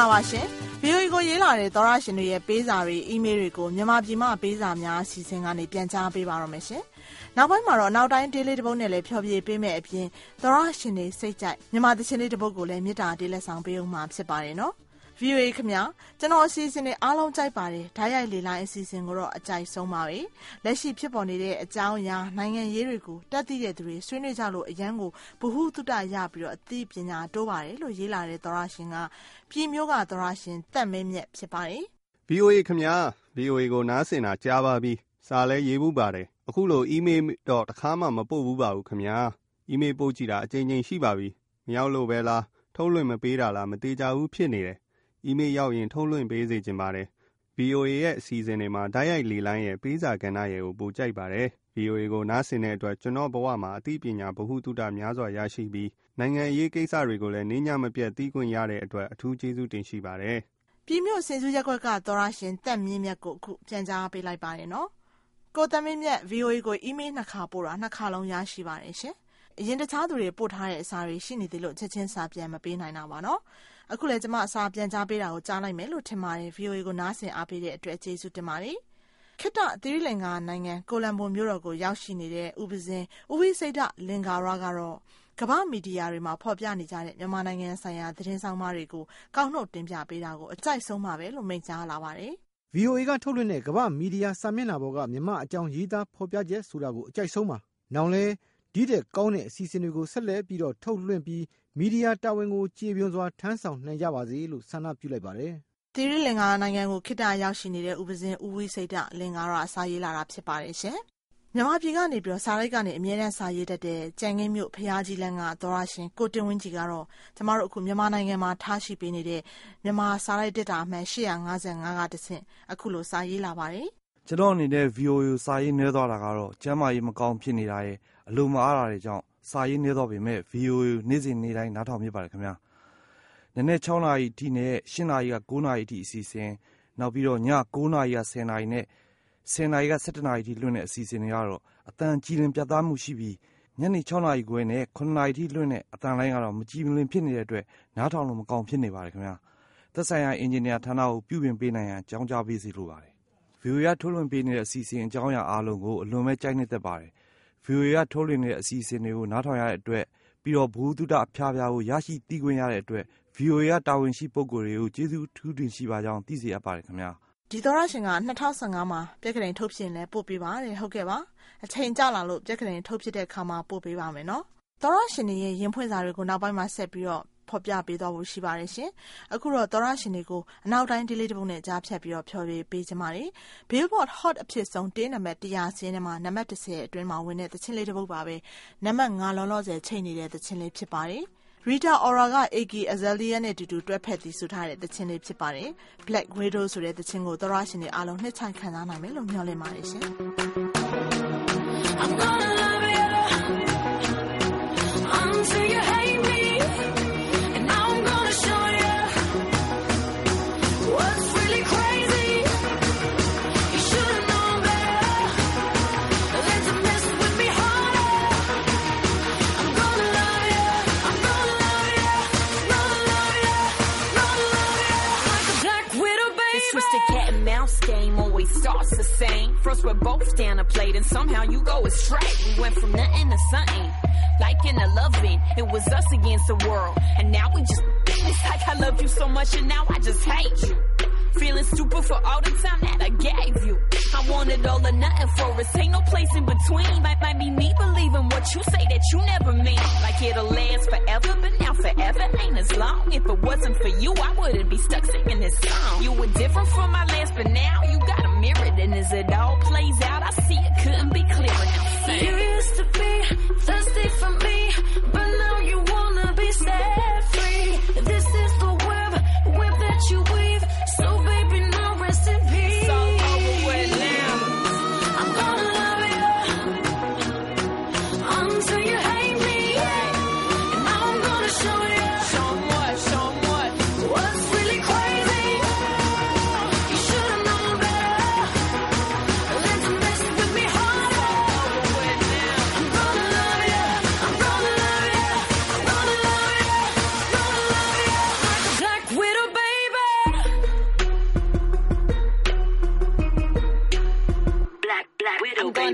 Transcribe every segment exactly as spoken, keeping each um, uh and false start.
္ဂလာပါရှင် ဗီအိုအေ ကိုရေးလာတဲ့သောရရှင်တွေရဲ့ပေးစာတွေအီးမေးလ်တွေကိုမြန်မာပြည်မှာပေးစာများအစီအစဉ်ကနေပြန်ကြားပေးပါရမယ်ရှင်နောက်ပိုင်းမှာတော့နောက်တိုင်းဒေးလေးတစ်ပုဒ်နဲ့လည်းဖျော်ဖြေပေးမယ်အပြင်သောရရှင်တွေစိတ်ကြိုက်မြန်မာသချင်းလေးတစ်ပုဒ်ကိုလည်းမေတ္တာတေးလက်ဆောင်ပေးအောင်မှာဖြစ်ပါတယ်နော်ဗီအိုအေခင်ဗျာကျွန်တော်အစီအစဉ်တွေအားလုံးကြိုက်ပါတယ်ဓာတ်ရိုက်လေလိုင်းအစီအစဉ်ကိုတော့အကြိုက်ဆုံးပါပဲလက်ရှိဖြစ်ပေါ်နေတဲ့အကြောင်းအရာနိုင်ငံရေးတွေကိုတက်သိတဲ့သူတွေဆွေးနွေးကြလို့အရန်ကိုဗဟုသုတရပြီးတော့အသိပညာတိုးပါတယ်လို့ရေးလာတဲ့သောရရှင်ကပြည်မျိုးကသောရရှင်တက်မင်းမြတ်ဖြစ်ပါတယ်ဗီအိုအေ ခင်ဗျာ ဗီအိုအေ ကိုနားဆင်တာကြားပါပြီစာလဲရေးမှုပါတယ်အခုလိုအီးမေးလ်တော့တစ်ခါမှမပို့ဘူးပါဘူးခင်ဗျာအီးမေးလ်ပို့ကြည့်တာအကြိမ်ကြိမ်ရှိပါပြီမရောက်လို့ပဲလားထုတ်လွှင့်မပေးတာလားမသေးကြဘူးဖြစ်နေတယ်အီးမေးလ်ရောက်ရင်ထုတ်လွှင့်ပေးစေချင်ပါတယ် ဗီအိုအေ ရဲ့အစီအစဉ်တွေမှာဓာတ်ရိုက်လေလိုင်းရဲ့ပေးစာကဏ္ဍရဲ့ကိုပို့ကြိုက်ပါတယ် ဗီအိုအေ ကိုနားဆင်တဲ့အတွက်ကျွန်တော်ဘဝမှာအသိပညာဗဟုသုတများစွာရရှိပြီးနိုင်ငံရေးကိစ္စတွေကိုလည်းနေညမပြတ်သိခွင့်ရတဲ့အတွက်အထူးကျေးဇူးတင်ရှိပါတယ်ပြည်မျိုးစင်စုရက်ကွက်ကသောရရှင်တက်မင်းမြတ်ကိုအခုပြန်ကြားပေးလိုက်ပါတယ်နော်ကိုတက်မင်းမြတ် ဗီအိုအေ ကိုအီးမေးလ်နှစ်ခါပို့တာနှစ်ခါလုံးရရှိပါတယ်ရှင်အရင်တခြားသူတွေပို့ထားတဲ့အစာတွေရှိနေသေးလို့ချက်ချင်းစာပြန်မပေးနိုင်တာပါနော်အခုလည်းကျွန်မအစာပြန်ကြားပေးတာကိုကြားလိုက်မယ်လို့ထင်ပါတယ် ဗီအိုအေ ကိုနားဆင်အားပေးတဲ့အတွက်ကျေးဇူးတင်ပါတယ်ခေတ္တသီရိလင်္ကာနိုင်ငံကိုလံဘိုမြို့တော်ကိုရောက်ရှိနေတဲ့ဥပဇင်ဦးဝိစိတ္တလင်္ကာရကတော့ကမ္ဘာမီဒီယာတွေမှာဖော်ပြနေကြတဲ့မြန်မာနိုင်ငံဆိုင်ရာသတင်းဆောင်မတွေကိုကောက်နှုတ်တင်ပြပေးတာကိုအကြိုက်ဆုံးပါပဲလို့မိန့်ကြားလာပါတယ်ဗီအိုအေ ကထုတ်လွှင့်တဲ့ကမ္ဘာမီဒီယာစာမျက်နှာပေါ်ကမြန်မာအကြောင်းရေးသားဖော်ပြချက်ဆိုတာကိုအကြိုက်ဆုံးပါနောက်လဲဒီတဲ့ကောင်းတဲ့အစီအစဉ်တွေကိုဆက်လက်ပြီးတော့ထုတ်လွှင့်ပြီးမီဒီယာတာဝန်ကိုကျေပွန်စွာထမ်းဆောင်နိုင်ကြပါစေလို့ဆန္ဒပြုလိုက်ပါတယ်သီရိလင်္ကာနိုင်ငံကိုခေတ္တရောက်ရှိနေတဲ့ဥပဇင်ဦးဝိစိတ္တလင်္ကာရအစာရေးလာတာဖြစ်ပါတယ်ရှင်မြန်မာပြည်ကနေပြီးတော့စာရိုက်ကနေအမြဲတမ်းစာရေးတတ်တဲ့ကြံငင်းမြို့ဖျားကြီးလန်းကသောရရှင်ကိုတင်ဝင်းကြီးကတော့ကျမတို့အခုမြန်မာနိုင်ငံမှာထားရှိပေးနေတဲ့မြန်မာစာရိုက်တက်တာအမှန်၈၅၅ကတဆင့်အခုလိုစာရေးလာပါတယ်ကျွန်တော်အနေနဲ့ ဗီအိုအေ စာရေးနှဲသွားတာကတော့ကျမ်းမာရေးမကောင်းဖြစ်နေတာရဲ့အလိုမအားတာတွေကြောင့်စာရေးနှဲသွားပေမဲ့ ဗီအိုအေ နေ့စဉ်နေ့တိုင်းနားထောင်မိပါတယ်ခင်ဗျာနည်းနည်း၆နာရီအထိနဲ့၈နာရီက၉နာရီအထိအစီအစဉ်နောက်ပြီးတော့ည၉နာရီက၁၀နာရီနဲ့၁၀နာရီက၁၁နာရီအထိလွှင့်တဲ့အစီအစဉ်တွေကတော့အတန်ကြည်လင်ပြတ်သားမှုရှိပြီးညနေ၆နာရီခွဲနဲ့၇နာရီအထိလွှင့်တဲ့အတန်လိုင်းကတော့မကြည်လင်ဖြစ်နေတဲ့အတွက်နားထောင်လို့မကောင်းဖြစ်နေပါတယ်ခင်ဗျာသက်ဆိုင်ရာအင်ဂျင်နီယာဌာနကိုပြုပြင်ပေးနိုင်ရန်ကြောင်းကြားပေးစီလိုပါတယ်ဗီအိုအေ ကထုတ်လွှင့်ပေးနေတဲ့အစီအစဉ်အကြောင်းအရာအားလုံးကိုအလွန်ပဲကြိုက်နှစ်သက်ပါတယ်ဗီအိုအေ ကထုတ်လွှင့်နေတဲ့အစီအစဉ်တွေကိုနားထောင်ရတဲ့အတွက်ပြီးတော့ဘုဟုတုတအဖျားဖျားကိုရရှိသိခွင့်ရတဲ့အတွက် ဗီအိုအေ ကတာဝန်ရှိပုဂ္ဂိုလ်တွေကိုကျေးဇူးထူးတင်ရှိပါကြောင်းသိစေအပ်ပါတယ်ခင်ဗျာဒီသောရရှင်က၂၀၁၅မှာပြက်ကလေးထုတ်ဖြစ်လဲပို့ပေးပါတဲ့ဟုတ်ကဲ့ပါအချိန်ကြာလာလို့ပြက်ကလေးထုတ်ဖြစ်တဲ့ခါမှာပို့ပေးပါမယ်နော်သောရရှင်ရဲ့ရင်ဖွင့်စာတွေကိုနောက်ပိုင်းမှာဆက်ပြီးတော့ဖော်ပြပေးသွားဖို့ရှိပါတယ်ရှင်အခုတော့သောရရှင်တွေကိုအနောက်တိုင်းဒေးလေးတစ်ပုဒ်နဲ့ကြားဖြတ်ပြီးတော့ဖြော်ပြပေးကြပါမယ် Billboard Hot အဖြစ်ဆုံးတင်းနံပါတ်၁၀၀စီးထဲမှာနံပါတ်၁၀အတွင်းမှာဝင်တဲ့သချင်းလေးတစ်ပုဒ်ပါပဲနံပါတ်၅လောလောဆယ်ချိန်နေတဲ့သချင်းလေးဖြစ်ပါတယ်Rita Ora က Iggy Azalea နဲ့တူတူတွဲဖက်တည်ဆိုထားတဲ့သချင်းလေးဖြစ်ပါတယ် Black Widow ဆိုတဲ့သချင်းကိုသောရရှင်တွေအားလုံးနှစ်ချိုင်ခံစားနိုင်မယ်လို့မျှော်လင့်ပါတယ်ရှင် I'm gonna love you until you hate me and I'm gonna show you what's really crazy you should have known better let's mess with me harder I'm gonna love you I'm gonna love you gonna love you gonna love you like a black widow baby this twisted cat and mouse game always starts the same first we're both down a plate and somehow you go astray we went from nothing to something like in a loving it was us against the world and now we just it's like I love you so much and now I just hate you feeling stupid for all the time that I gave you I wanted all or nothing for us ain't no place in between might, might be me believing what you say that you never mean like it'll last forever but now forever ain't as long if it wasn't for you I wouldn't be stuck singing this song you were different from my last but now you got a mirror and as it all plays out I see it couldn't be clearer now you used to be thirsty for me but now you wanna be set free this is the web web that you weave so baby now rest in peace it's all over with now I'm gonna love you until you hate me and now I'm gonna show you show 'em what show 'em what what's really crazy you should have known better let's mess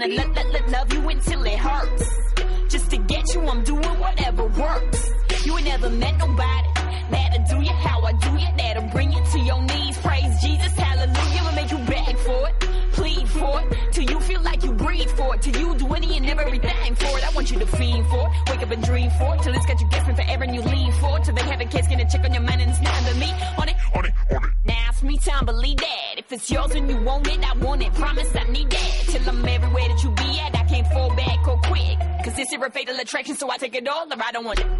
lo- lo- lo- love you until it hurts. Just to get you, I'm doing whatever works. You ain't never met nobody that'll do you how I do you, that'll bring you to your knees. Praise Jesus, hallelujah, will make you beg for it, plead for it, till you feel like you breathe for it, till you do any and everything for it. I want you to fiend for it, wake up and dream for it, till it's got you guessing forever and you lean for it, till they have a case, get a check on your mind and it's nothing but me on it, on it, on it. Now it's me time, believe that. If it's yours and you want it, I want it. Promise I need that. Till I'm everywhere that you be at, I can't fall back or quick. Cause this is a fatal attraction, so I take it all or I don't want it.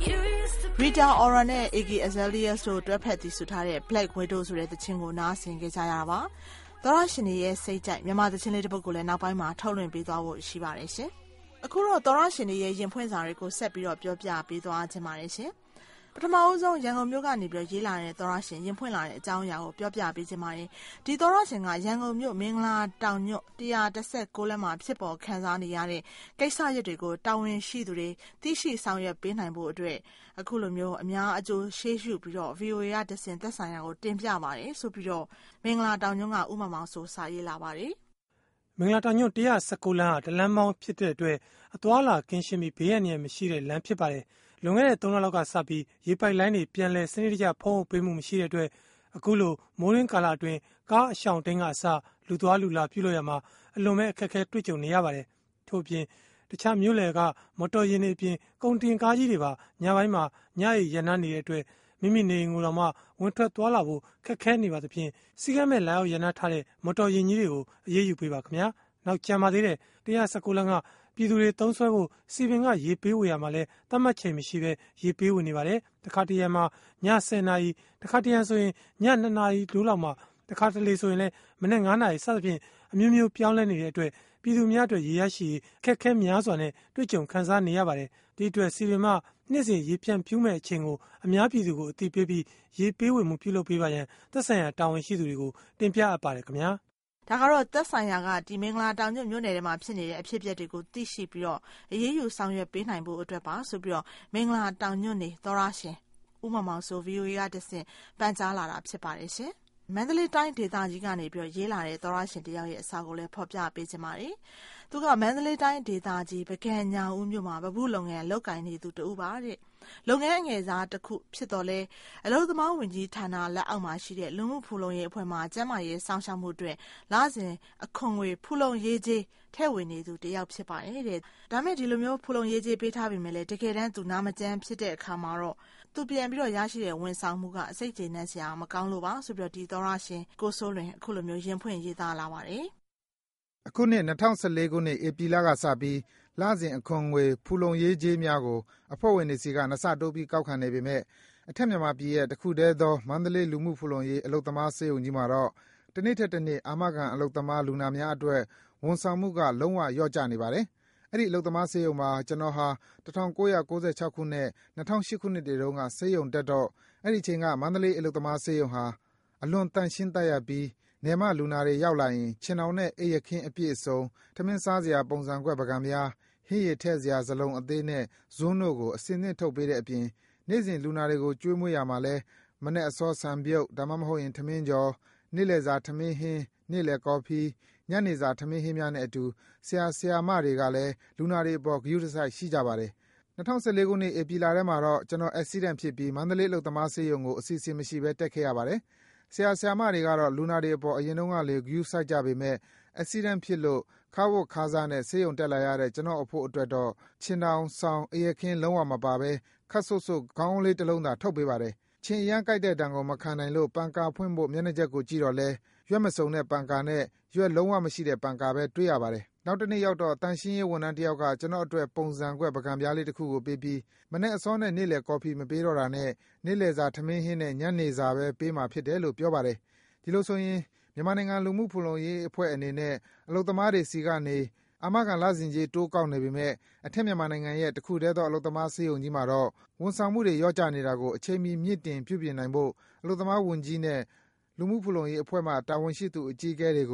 Rita Ora နဲ့ Iggy Azalea တို့တွဲဖက်တည်ဆူထားတဲ့ Black Widow ဆိုတဲ့သချင်းကိုနားဆင်ကြကြရတာပါ။သောရရှင်တွေရဲ့စိတ်ကြိုက်မြန်မာသချင်းလေးတစ်ပုဒ်ကိုလည်းနောက်ပိုင်းမှာထုတ်လွှင့်ပေးသွားဖို့ရှိပါတယ်ရှင်။အခုတော့သောရရှင်တွေရဲ့ရင်ဖွင့်စာတွေကိုဆက်ပြီးတော့ပြောပြပေးသွားခြင်းပါတယ်ရှင်။ပထမအဆုံးရန်ကုန်မြို့ကနေပြီးရေးလာတဲ့သောရရှင်ရင်ဖွင့်လာတဲ့အကြောင်းအရာကိုပြောပြပေးခြင်းပါတယ်။ဒီသောရရှင်ကရန်ကုန်မြို့မင်္ဂလာတောင်ညွတ်one thirty-nineလမ်းမှာဖြစ်ပေါ်ခံစားနေရတဲ့ကိစ္စရပ်တွေကိုတာဝန်ရှိသူတွေသိရှိဆောင်ရွက်ပေးနိုင်ဖို့အတွက်အခုလိုမျိုးအများအကျိုးရှေ့ရှုပြီးတော့ V O A ကတဆင့်သက်ဆိုင်ရာကိုတင်ပြပါတယ်ဆိုပြီးတော့မင်္ဂလာတောင်ညွတ်ကဥမမောင်ဆိုစာရေးလာပါတယ်မင်္ဂလာတောင်ညွတ်one nineteenလမ်းကတလမ်းမောင်းဖြစ်တဲ့အတွက်အသွာလာကင်းရှင်းပြီးဘေးရန်ရမရှိတဲ့လမ်းဖြစ်ပါတယ်လွန်ခဲ့တဲ့threeလလောက်ကစပြီးရေပိုက်လိုင်းတွေပြန်လဲစနစ်တကျဖုံးပေးမှုမရှိတဲ့အတွက်အခုလိုမိုးရင်းကာလအတွင်းကားအရှောင်တင်းကအစလူသွားလူလာပြုလို့ရမှာအလွန်မဲ့အခက်အခဲတွေ့ကြုံနေရပါတယ်ထို့ပြင်တခြားမြို့လယ်ကမော်တော်ယာဉ်တွေအပြင်ကုန်တင်ကားကြီးတွေပါညပိုင်းမှာညရီရန်နာနေတဲ့အတွက်မိမိနေငိုတော်မှဝင်ထွက်သွားလာဖို့ခက်ခဲနေပါသဖြင့်စီကမ်းမဲ့လာရောက်ရန်နာထားတဲ့မော်တော်ယာဉ်ကြီးတွေကိုအရေးယူပေးပါခင်ဗျာနောက်ကြံပါသေးတဲ့one nineteenလမ်းကပြည်သူတွေသုံးဆွဲဖို့စီပင်ကရေပေးဝေရမှာလဲတတ်မှတ်ချိန်မရှိပဲရေပေးဝေနေပါတယ်တခါတရံမှာညtenနာရီတခါတရံဆိုရင်ညtwoနာရီလိုလောက်မှာတခါတလေဆိုရင်လဲမနေ့fiveနာရီစသဖြင့်အမျိုးမျိုးပြောင်းလဲနေတဲ့အတွက်ပြည်သူများအတွက်ရေရရှိခက်ခဲများစွာနဲ့တွေ့ကြုံခံစားနေရပါတယ်ဒီအတွက်စီပင်မှနေ့စဉ်ရေဖြန့်ဖြူးမဲ့အချိန်ကိုအများပြည်သူကိုအသိပေးပြီးရေပေးဝေမှုပြုလုပ်ပေးပါရန်သက်ဆိုင်ရာတာဝန်ရှိသူတွေကိုတင်ပြအပ်ပါတယ်ခင်ဗျာဒါကတော့သက်ဆိုင်ရာကဒီမင်္ဂလာတောင်ညွတ်မြို့နယ်ထဲမှာဖြစ်နေတဲ့အဖြစ်အပျက်တွေကိုသိရှိပြီးတော့အရေးယူဆောင်ရွက်ပေးနိုင်ဖို့အတွက်ပါဆိုပြီးတော့မင်္ဂလာတောင်ညွတ်နေသောရရှင်ဥမမောင်ဆို V O A ကတဆင့်ပန်ကြားလာတာဖြစ်ပါတယ်ရှင်မန္တလေးတိုင်းဒေသကြီးကနေပြီးတော့ရေးလာတဲ့သောရရှင်တယောက်ရဲ့အစာကိုလည်းဖော်ပြပေးခြင်းပါတယ်သူကမန္တလေးတိုင်းဒေသကြီးပကံညာဦးမြို့မှာဗပုလုပ်ငန်းလုပ်ကိုင်နေသူတူပါတဲ့လုပ်ငန်းငယ်စားတစ်ခုဖြစ်တော့လဲအလုပ်သမားဝင်ကြီးဌာနလက်အောက်မှာရှိတဲ့လူမှုဖူလုံရေးအဖွဲ့မှကျန်းမာရေးစောင့်ရှောက်မှုအတွက်လစဉ်အခွန်ငွေဖူလုံရေးကြေးထည့်ဝင်နေသူတယောက်ဖြစ်ပါတယ်တဲ့ဒါမဲ့ဒီလိုမျိုးဖူလုံရေးကြေးပေးထားပြီမဲ့လေတကယ်တမ်းသူနာမကျန်းဖြစ်တဲ့အခါမှာတော့သူပြန်ပြီးတော့ရရှိတဲ့ဝန်ဆောင်မှုကအစိတ်ကျေနပ်စရာမကောင်းလို့ပါဆိုပြီးတော့ဒီသောရရှင်ကိုစိုးလွင်အခုလိုမျိုးရင်ဖွင့်ရေးသားလာပါတယ်အခုနှစ်twenty fourteenခုနှစ်ဧပြီလကစပြီးလစဉ်အခွန်ငွေဖူလုံရေးကြေးများကိုအဖွဲ့ဝင်တွေစီကနှစ်ဆတိုးပြီးကောက်ခံနေပေမဲ့အထက်မြန်မာပြည်ရဲ့တစ်ခုတည်းသောမန္တလေးလူမှုဖူလုံရေးအလုပ်သမားစေယုံကြီးမှာတော့တစ်နေ့ထက်တစ်နေ့အာမခံအလုပ်သမားလူနာများအတွက်ဝန်ဆောင်မှုကလုံးဝလျော့ကျနေပါတယ်။အဲ့ဒီအလုပ်သမားစေယုံမှာကျွန်တော်ဟာnineteen ninety-sixခုနှစ်two thousand eightခုနှစ်တွေတုန်းကစေယုံတက်တော့အဲ့ဒီချိန်ကမန္တလေးအလုပ်သမားစေယုံဟာအလွန်တန့်ရှင်းတတ်ရပြီးနေမလူနာတွေရောက်လာရင်ခြင်တောင်နဲ့အိပ်ရခင်းအပြည့်အစုံထမင်းစားစရာပုံစံကွက်ပကံများဟင်းရည်ထည့်စရာဇလုံးအသေးနဲ့ဇွန်းတို့ကိုအစင်းနဲ့ထုတ်ပေးတဲ့အပြင်နေ့စဉ်လူနာတွေကိုကျွေးမွေးရမှာလဲမနေ့အစောဆံပြုတ်ဒါမှမဟုတ်ရင်ထမင်းကြော်နေ့လယ်စာထမင်းဟင်းနေ့လယ်ကော်ဖီညနေစာထမင်းဟင်းများနဲ့အတူဆရာဆရာမတွေကလည်းလူနာတွေအပေါ်ဂရုတစိုက်ရှိကြပါတယ်twenty fourteenခုနှစ်ဧပြီလထဲမှာတော့ကျွန်တော် accident ဖြစ်ပြီးမန္တလေးအလုပ်သမားစေယုံကိုအစီအစဉ်မရှိဘဲတက်ခဲ့ရပါတယ်ဆရာဆရာမတွေကတော့လူနာတွေအပေါ်အရင်တုန်းကလေဂရုစိုက်ကြပေမဲ့ accident ဖြစ်လို့ခါဝတ်ခါးစားနဲ့ဆေးရုံတက်လာရတဲ့ကျွန်တော်အဖို့အတွက်တော့ခြင်တောင်ဆောင်အရခင်းလုံးဝမပါပဲခတ်ဆုပ်ဆုပ်ခေါင်းလေးတစ်လုံးသာထုတ်ပေးပါတယ်ခြင်အရန်ကြိုက်တဲ့တံကိုမခံနိုင်လို့ပန်ကာဖွင့်ဖို့မျက်နှာချက်ကိုကြည့်တော့လဲရွက်မစုံတဲ့ပန်ကာနဲ့ရွက်လုံးဝမရှိတဲ့ပန်ကာပဲတွေ့ရပါတယ်နောက်တစ်နေ့ရောက်တော့တန်ရှင်းရေးဝန်ထမ်းတစ်ယောက်ကကျွန်တော်အတွက်ပုံစံကွက်ပကံပြားလေးတစ်ခုကိုပေးပြီးမနေ့အစောနဲ့နေ့လယ်ကော်ဖီမပေးတော့တာနဲ့နေ့လယ်စာထမင်းဟင်းနဲ့ညနေစာပဲပေးမှဖြစ်တယ်လို့ပြောပါတယ်ဒီလိုဆိုရင်မြန်မာနိုင်ငံလူမှုဖူလုံရေးအဖွဲ့အနေနဲ့အလုပ်သမားတွေစီကနေအာမခံလစဉ်ကြီးတိုးကောက်နေပေမဲ့အထက်မြန်မာနိုင်ငံရဲ့တခုတည်းသောအလုပ်သမားစေယုံကြီးမှာတော့ဝန်ဆောင်မှုတွေရော့ကျနေတာကိုအချိန်မီမြင့်တင်ပြုပြင်နိုင်ဖို့အလုပ်သမားဝန်ကြီးနဲ့လူမှုဖူလုံရေးအဖွဲ့မှတာဝန်ရှိသူအကြီးအကဲတွေကို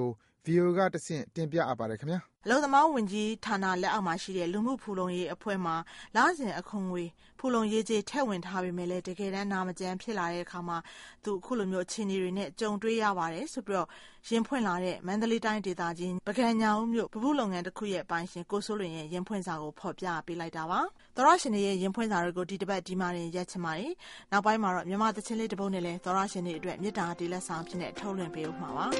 ဗီအိုအေကတဆင့်တင်ပြအပ်ပါတယ်ခင်ဗျာအလုံသမားဝင်ကြီးဌာနလက်အောက်မှာရှိတဲ့လူမှုဖူလုံရေးအဖွဲ့မှာလာစဉ်အခွန်ငွေဖူလုံရေးကြေးထည့်ဝင်ထားပေမဲ့လည်းတကယ်တမ်းနာမကျန်းဖြစ်လာတဲ့အခါမှာသူအခုလိုမျိုးအခြေအနေတွေနဲ့ကြုံတွေ့ရပါတယ်ဆိုပြီးတော့ရင်ဖွင့်လာတဲ့မန္တလေးတိုင်းဒေသကြီးပကံညာဦးမြို့ပပုလုပ်ငန်းတစ်ခုရဲ့ပိုင်းရှင်ကိုစိုးလွင်ရဲ့ရင်ဖွင့်စာကိုဖော်ပြပေးလိုက်တာပါသောရရှင်တွေရဲ့ရင်ဖွင့်စာတွေကိုဒီတစ်ပတ်ဒီမှာတင်ရက်ချင်ပါတယ်နောက်ပိုင်းမှာတော့မြန်မာသချင်းလေးတစ်ပုဒ်နဲ့လည်းသောရရှင်တွေအတွက်မေတ္တာတေးလက်ဆောင်ဖြစ်နေထုတ်လွှင့်ပေးဦးမှာပါ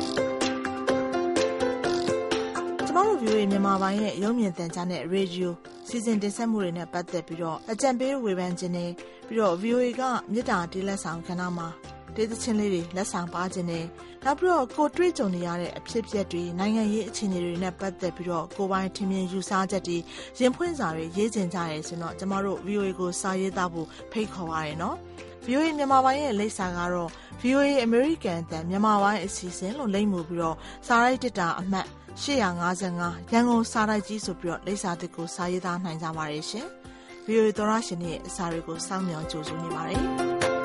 ကျမတို့ ဗီအိုအေ မြန်မာပိုင်းရဲ့ရုပ်မြင်သံကြားနဲ့ရေဒီယိုစီစဉ်တင်ဆက်မှုတွေနဲ့ပတ်သက်ပြီးတော့အကြံပေးဝေဖန်ခြင်းနဲ့ပြီးတော့ ဗီအိုအေ ကမေတ္တာတေးလက်ဆောင်ကဏ္ဍမှာတေးသချင်းလေးတွေလက်ဆောင်ပါခြင်းနဲ့နောက်ပြီးတော့ကိုတွေ့ကြုံနေရတဲ့အဖြစ်အပျက်တွေနိုင်ငံရေးအခြေအနေတွေနဲ့ပတ်သက်ပြီးတော့ကိုပိုင်ထင်မြင်ယူဆချက်တွေရင်ဖွင့်စာတွေရေးကျင်ကြရဲဆိုတော့ကျမတို့ ဗီအိုအေ ကိုစာရေးသားဖို့ဖိတ်ခေါ်ပါရနော် ဗီအိုအေ မြန်မာပိုင်းရဲ့လိပ်စာကတော့ ဗီအိုအေ American အသံမြန်မာပိုင်းအစီအစဉ်လို့လိပ်မှုပြီးတော့စာရိုက်တစ်တာအမှတ်ရှစ်၅၅ရန်ကုန်စာရိုက်ကြီးဆိုပြီးတော့လိပ်စာတစ်ကိုစာရေးသားနိုင်ကြပါတယ်ရှင်။ ဗီအိုအေ သောရရှင်ရဲ့အစာတွေကိုစောင့်မျှော်ကြိုဆိုနေပါတယ်။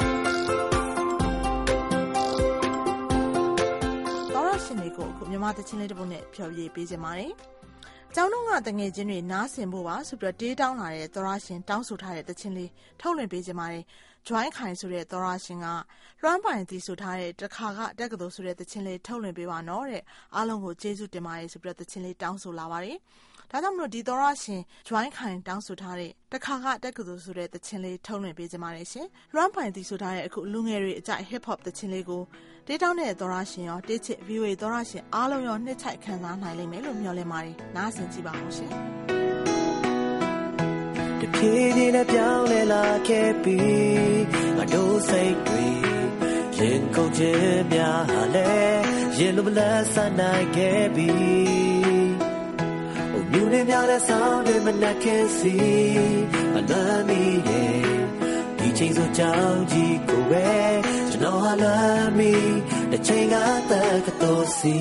သောရရှင်တွေကိုအခုမြန်မာသချင်းလေးတစ်ပုဒ်နဲ့ဖျော်ဖြေပေးကြပါမယ်။ကျောင်းတော်ကတငယ်ချင်းတွေနားဆင်ဖို့ပါဆိုပြီးတော့တေးတောင်းလာတဲ့သောရရှင်တောင်းဆိုထားတဲ့သချင်းလေးထုတ်လွှင့်ပေးကြပါမယ်။ ဂျွိုင်းခိုင်ဆိုတဲ့သောရရှင်ကလွှမ်းပိုင်တည်ဆိုထားတဲ့တခါကတက်ကတော်ဆိုတဲ့သချင်းလေးထုတ်လွှင့်ပေးပါနော်တဲ့အားလုံးကိုကျေးဇူးတင်ပါတယ်ဆိုပြီးတော့သချင်းလေးတောင်းဆိုလာပါတယ်ဒါကြောင့်မလို့ဒီသောရရှင်ဂျွိုင်းခိုင်တောင်းဆိုထားတဲ့တခါကတက်ကတော်ဆိုတဲ့သချင်းလေးထုတ်လွှင့်ပေးကြပါမယ်ရှင်လွှမ်းပိုင်တည်ဆိုထားတဲ့အခုလူငယ်တွေအကြိုက် hip hop သချင်းလေးကိုတေးတောင်းတဲ့သောရရှင်ရောတေးချစ် ဗီအိုအေ သောရရှင်အားလုံးရောနှစ်ချိုက်ခံစားနိုင်လိမ့်မယ်လို့မျှော်လင့်ပါတယ်နားဆင်ကြည့်ပါဦးရှင်တဖြည်းဖြည်းနဲ့ပြောင်းလဲလာခဲ့ပြီးငါတို့စိတ်တွေရင်ကုန်ခြင်းများဟာလဲရင်လိုမလားဆန်းနိုင်ခဲ့ပြီးဟိုမြူနေများတဲ့ဆောင်းတွေမနှက်ခင်စီမလမ်းမီရဲ့ဒီချိန်ဆိုကြောင်းကြီးကိုပဲကျွန်တော်ဟာလမ်းမီတစ်ချိန်ကတည်းကတော့စီ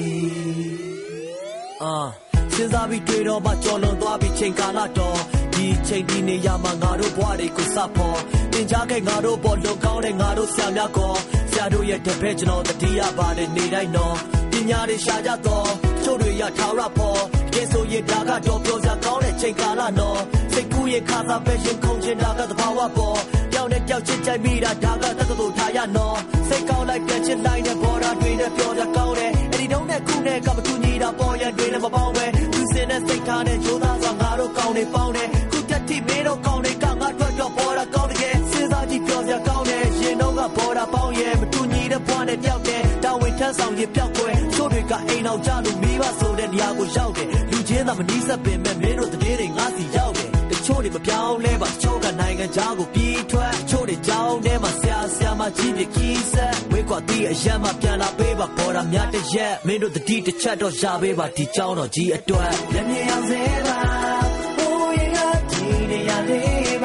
အာစဉ်းစားပြီးတွေ့တော့မှကြော်လွန်သွားပြီးချိန်ကာလတော့ဒီချိန်ဒီနေရာမှာငါတို့ဘဝတွေကိုစဖို့တင်ကြခဲ့ငါတို့ပေါ်လုံကောင်းတဲ့ငါတို့ဆရာများကောဆရာတို့ရဲ့တပည့်ကျွန်တော်တတိယပါတယ်နေတိုင်းတော့ပညာတွေရှာကြတော့ချို့တွေရထားရဖို့ကဲဆိုရင်ဒါကတော့ပြောစရာကောင်းတဲ့ချိန်ကာလတော့စိတ်ကူးရဲ့ခါစားပဲရှင်ခုန်ချင်တာကသဘာဝပေါ်ကြောက်နဲ့ကြောက်ချစ်ကြိုက်မိတာဒါကတက္ကသိုလ်ထားရနော်စိတ်ကောင်းလိုက်ပြန်ချစ်လိုက်တဲ့ဘော်ဒါတွေနဲ့ပြောစရာကောင်းတယ်အဲ့ဒီတုန်းနဲ့ခုနဲ့ကမတူညီတာပေါ်ရတွေနဲ့မပေါင်းပဲသူစင်နဲ့စိတ်ထားတဲ့ဂျိုးသားဆိုငါတို့ကောင်းနေပေါင်းတယ်ခုတက်တိမင်းတို့ကောင်းနေကငါတို့တော့ဘော်ဒါကောင်းတယ်စဉ်းစားကြည့်ပြောစရာကောင်းတယ်ရင်တော့ကဘော်ဒါပေါင်းရဲ့မတူညီတဲ့ဘွားနဲ့ပြောက်တယ်တာဝန်ထမ်းဆောင်ရင်ပြောက်ွယ်ချို့တွေကအိမ်အောင်ကြလို့မိဘဆိုတဲ့နေရာကိုရောက်တယ်လူချင်းသာမနီးစပ်ပင်မဲ့မင်းတို့တည်းတွေငါစီရောက်တယ်တချို့တွေမပြောင်းလဲပါချို့ကနိုင်ငံခြားကိုပြေးထွက်ချို့တွေကြောင်းထဲမှာဆရာဆရာမကြီးပြကီးဆက်ဝေးကွာတီးအရမ်းမှပြန်လာပေးပါပေါ်တာများတစ်ရက်မင်းတို့တတိတစ်ချက်တော့ရှာပေးပါဒီကြောင်းတော့ကြီးအတွက်လက်မြေအောင်စေပါဟိုးရင်ကဒီနေရာလေးပါ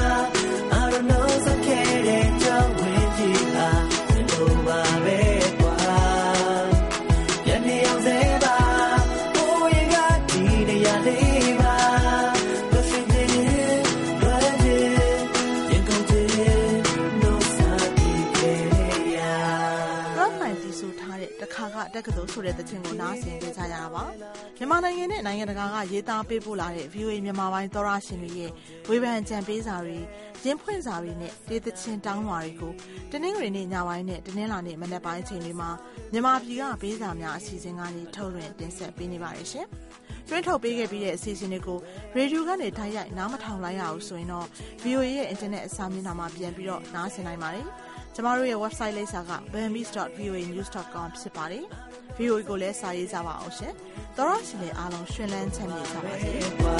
I don't know so care ကြောင်းဝင်ကြည့်ပါတို့ပါပဲကွာလက်မြေအောင်စေပါဟိုးရင်ကဒီနေရာလေးပါလို့ရှိနေဘာလဲရင်ကုန်တယ်နိုးစားပြီးခဲ့ရရောင်းနိုင်တည်ဆိုထားတဲ့တခါကတက်ကတော်ဆိုတဲ့သချင်းကိုနားဆင်ကြကြရတာပါမြန်မာနိုင်ငံနဲ့နိုင်ငံတကာကရေးသားပေးပို့လာတဲ့ ဗီအိုအေ မြန်မာပိုင်းသောရရှင်တွေရဲ့ဝေဖန်ကြံပေးစာတွေရင်ဖွင့်စာတွေနဲ့ဒေသချင်းတောင်းလွှာတွေကိုတနင်္ဂနွေနေ့ညပိုင်းနဲ့တနင်္လာနေ့မနက်ပိုင်းအချိန်တွေမှာမြန်မာပြည်ကပေးစာများအစီအစဉ်ကနေထုတ်လွှင့်တင်ဆက်ပေးနေပါတယ်ရှင်။တွင်းထုတ်ပေးခဲ့ပြီးတဲ့အစီအစဉ်တွေကိုရေဒီယိုကနေတိုက်ရိုက်နားမထောင်လိုက်ရအောင်ဆိုရင်တော့ ဗီအိုအေ ရဲ့အင်တာနက်အစာမျက်နှာမှာပြန်ပြီးတော့နားဆင်နိုင်ပါတယ်။ကျမတို့ရဲ့ website လိပ်စာက bambis dot v o a news dot com ဖြစ်ပါတယ်။ ဗီအိုအေ ကိုလည်းစာရေးကြပါအောင်ရှင်။သောရရှင်တွေအားလုံးရှင်လန်းချမ်းမြေ့ကြပါစေ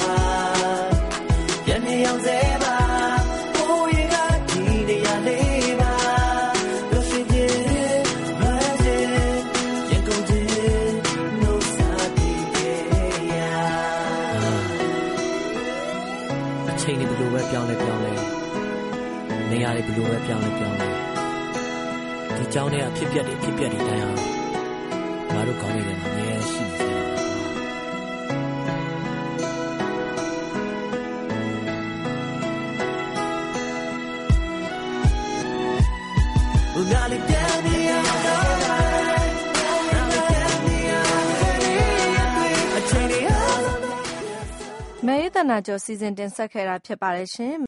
။ရန်နေအောင်စေပါဟိုးရင်ကဒီနေရာလေးပါလို့ရှိရင်ဘာလဲရင်ကုန်တယ်နိုးစားပြီးခဲ့ရအချိန်တွေဘယ်လိုပဲပြောင်းလဲပြောင်းလဲနေရာတွေဘယ်လိုပဲပြောင်းလဲပြောင်းလဲဒီကြောင်းထဲအဖြစ်ပြက်တွေဖြစ်ပြက်တွေတိုင်းအောင်ငါတို့ကောင်းနေတယ်အများရှိနေတယ်ငါလေးပြန်နေရတော့ငါလေးပြန်နေရမဲရေးတနာကျော်စီစဉ်တင်ဆက်ခဲ့တာဖြစ်ပါတယ်ရှင်